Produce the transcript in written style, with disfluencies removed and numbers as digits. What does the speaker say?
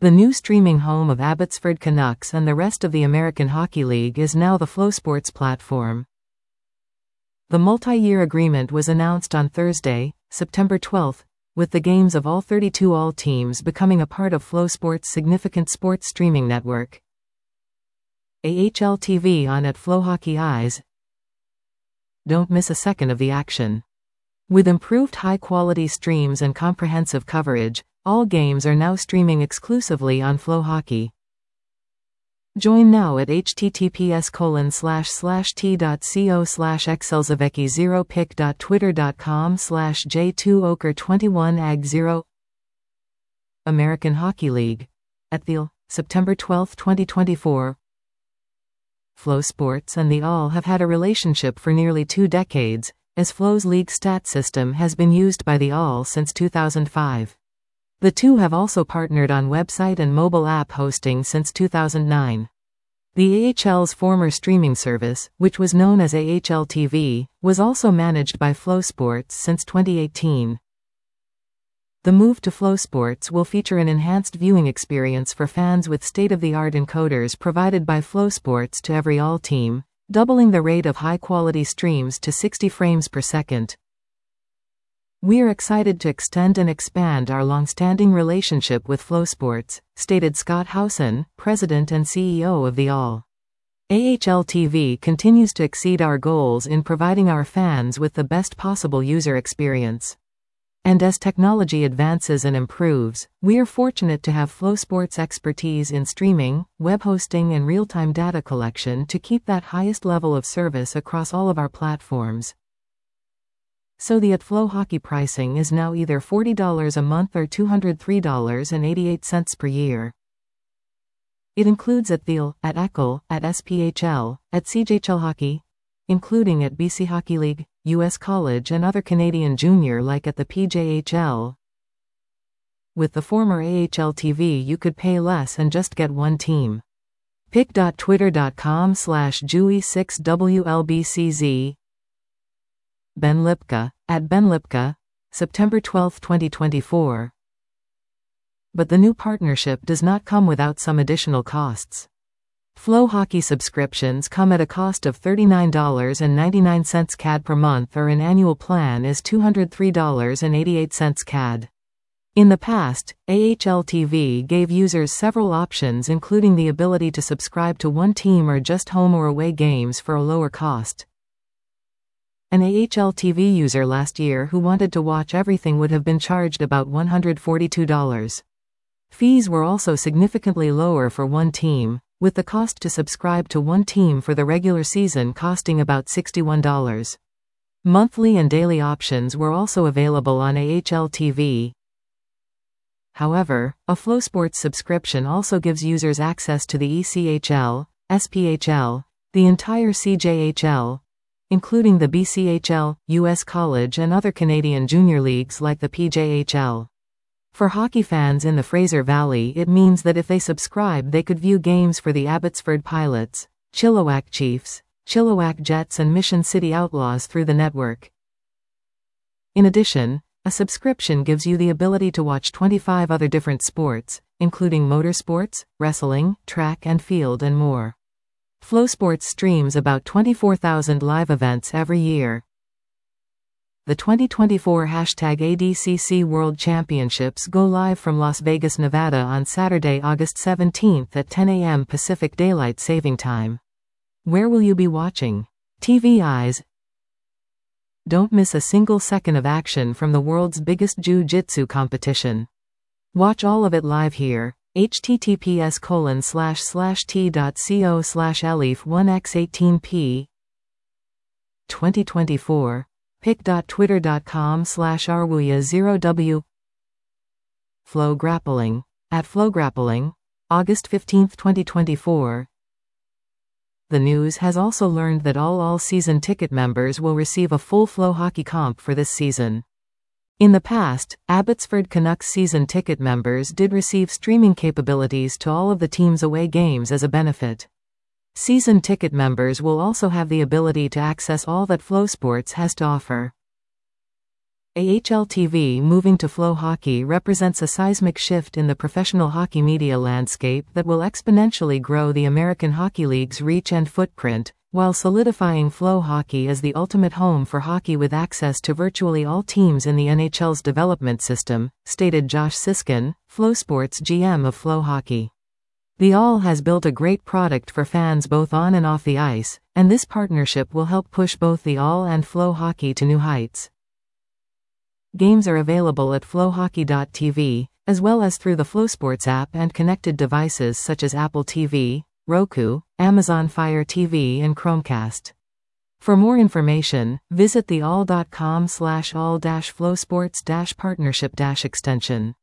The new streaming home of Abbotsford Canucks and the rest of the American Hockey League is now the FloSports platform. The multi-year agreement was announced on Thursday, September 12, with the games of all 32 All teams becoming a part of FloSports' significant sports streaming network. AHL TV on at FloHockey Eyes. Don't miss a second of the action. With improved high-quality streams and comprehensive coverage, all games are now streaming exclusively on FloHockey. Join now at https://t.co/xlsavecki0pic.twitter.com/j2oker21ag0. American Hockey League. At the September 12, 2024. FloSports and the All have had a relationship for nearly 2 decades, as Flo's league stat system has been used by the All since 2005. The two have also partnered on website and mobile app hosting since 2009. The AHL's former streaming service, which was known as AHL TV, was also managed by FloSports since 2018. The move to FloSports will feature an enhanced viewing experience for fans with state-of-the-art encoders provided by FloSports to every All team, doubling the rate of high-quality streams to 60 frames per second. "We are excited to extend and expand our long-standing relationship with FloSports," stated Scott Howson, president and CEO of the All. "AHL TV continues to exceed our goals in providing our fans with the best possible user experience. And as technology advances and improves, we are fortunate to have FloSports' expertise in streaming, web hosting and real-time data collection to keep that highest level of service across all of our platforms." So the FloHockey pricing is now either $40 a month or $203.88 per year. It includes at the at ECHL, at SPHL, at CJHL Hockey, including at BC Hockey League, US College and other Canadian junior like at the PJHL. With the former AHL TV you could pay less and just get one team. pic.twitter.com/Jewy6WLBCZ. Ben Lipka, at Ben Lipka, September 12, 2024. But the new partnership does not come without some additional costs. FloHockey subscriptions come at a cost of $39.99 CAD per month, or an annual plan is $203.88 CAD. In the past, AHL TV gave users several options, including the ability to subscribe to one team or just home or away games for a lower cost. An AHL TV user last year who wanted to watch everything would have been charged about $142. Fees were also significantly lower for one team, with the cost to subscribe to one team for the regular season costing about $61. Monthly and daily options were also available on AHL TV. However, a FloSports subscription also gives users access to the ECHL, SPHL, the entire CJHL, including the BCHL, US College and other Canadian junior leagues like the PJHL. For hockey fans in the Fraser Valley, it means that if they subscribe they could view games for the Abbotsford Pilots, Chilliwack Chiefs, Chilliwack Jets and Mission City Outlaws through the network. In addition, a subscription gives you the ability to watch 25 other different sports, including motorsports, wrestling, track and field and more. FloSports streams about 24,000 live events every year. The 2024 #ADCC World Championships go live from Las Vegas, Nevada on Saturday, August 17 at 10 a.m. Pacific Daylight Saving Time. Where will you be watching? TV Eyes. Don't miss a single second of action from the world's biggest jiu-jitsu competition. Watch all of it live here. https://t.co/elif1x18p 2024. pic.twitter.com/arwuya0w. Flo Grappling. At Flo Grappling, August 15, 2024. The news has also learned that all season ticket members will receive a full FloHockey comp for this season. In the past, Abbotsford Canucks season ticket members did receive streaming capabilities to all of the team's away games as a benefit. Season ticket members will also have the ability to access all that FloSports has to offer. AHL TV moving to Flow Hockey represents a seismic shift in the professional hockey media landscape that will exponentially grow the American Hockey League's reach and footprint, while solidifying Flow Hockey as the ultimate home for hockey with access to virtually all teams in the NHL's development system, stated Josh Siskin, FlowSports GM of Flow Hockey. The All has built a great product for fans both on and off the ice, and this partnership will help push both the All and Flow Hockey to new heights. Games are available at flowhockey.tv, as well as through the FlowSports app and connected devices such as Apple TV, Roku, Amazon Fire TV and Chromecast. For more information, visit theall.com/all-flowsports-partnership-extension.